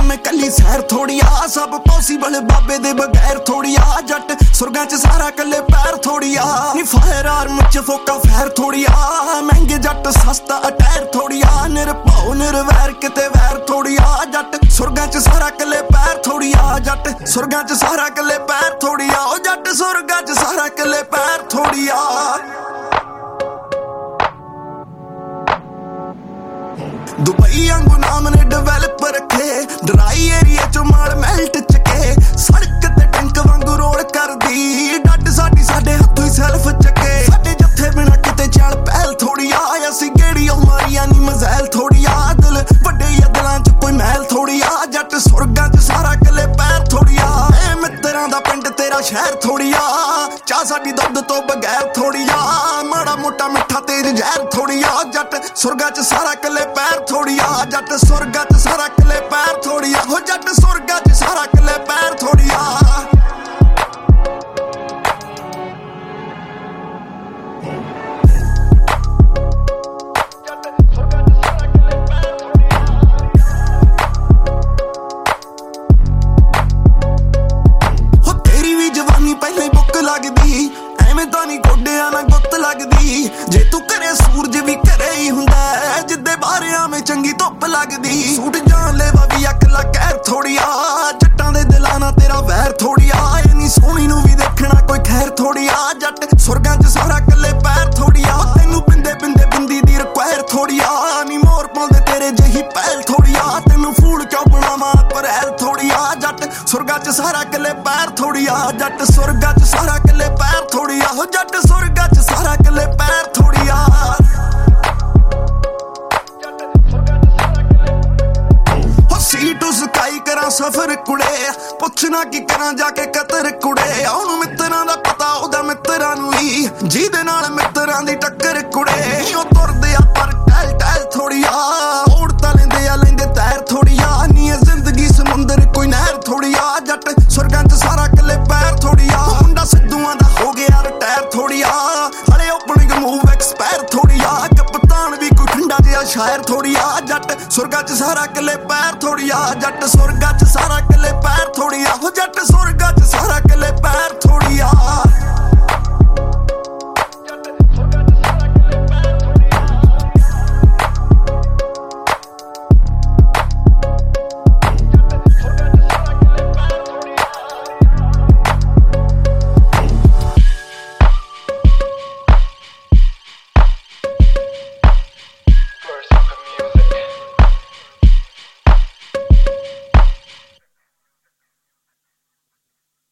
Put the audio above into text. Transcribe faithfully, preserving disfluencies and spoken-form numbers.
मैं कली सैर थोड़ी आ सब पॉसिबल बाबे दे बगैर थोड़ी आ जट सुरगां च सारा कले पैर थोड़ी आ नी फायर आर्म च फोका फैर थोड़ी आ महंगे जट सस्ता अटैर थोड़ी आ निरभौ निरवैर किते वैर थोड़ी आ जट सुरगां च सारा कले पैर थोड़ी आ जट सुरगां च सारा कले पैर थोड़ी आ ओ जट सुरगां च सारा कले पैर थोड़ी आ दुबई आंगू नाम ने डेवलप रखे ड्राई एरिया चो माल मेल्ट चके सड़क ते टैंक वांगू रोड कर दी डट साडी साडे हत्थों ही सेल्फ चके साडे जत्थे बिना किते चल पहल थोड़ी आ असी गेड़ी मारिया नी मज़ैल थोड़ी आ दिल वड्डे यदलां च कोई महल थोड़ी आ जट सुरगां च सारा कले पैर थोड़ी आ ए मित्तरां दा पिंड तेरा शहर थोड़ी आ चाह साडी दुध तो बगैर थोड़ी आ माड़ा मोटा मिठा तेज जहर थोड़ी आ जट सुरगां च सारा कले पैर थोड़ी आ जट सुरगां च सारा कले पैर थोड़ी आ हो जट सुरगां च सारा कले पैर थोड़ी आ पहले बुक लगदी एवें तां नहीं गोडियां ना गुत्त लगदी जे तू करे सूरज भी करे ही हुंदा जिद्दे बारियां में चंगी धुप लगदी सूट जान लेवा भी अकला कहर थोड़ी आ जट्टां दे दिलां ना तेरा वैर थोड़ी आ इन्नी सोहनी नूं भी देखना कोई खैर थोड़ी आ जट सुरगां च सारा कले पैर थोड़ी आ तैनूं बिंदे बिंदे बिंदी दी रिक्वायर थोड़ी आ नी मोर पाउंदे तेरे जही पहल थोड़ी आ तैनूं फूल क्यों बनावां पर हैल थोड़ी आ जट सुरगां च सारा कले पैर थोड़ी आ जट सुरगां च सारा कले पैर थोड़ी आ हो जट सुरगां च सारा कले पैर थोड़ी आ हो सीटू स्काई करा सफर कुड़े पुछना की करा जाके कतर कुड़े ओनू मित्तरां दा पता ओदा मित्तरां नूं ही जिहदे नाल मित्तरां दी टक्कर कुड़े ओ तुरदे आ पर टहल टहल थोड़ी आ उड़ता लेंदे आ लेंदे तैर थोड़ी आ नी जिंदगी समुंदर कोई नहर थोड़ी आ जट सुरगां च सारा कले पैर थोड़ी आ मुंडा सिद्धूआं दा हो गया रिटायर थोड़ी आ हले ओपनिंग मूव एक्सपायर थोड़ी आ कप्तान भी कोई ठंडा जिहा शायर थोड़ी आ जट सुरगां च सारा कले पैर थोड़ी आ जट सुरगां च सारा कले पैर थोड़ी आ हो जट सुरगां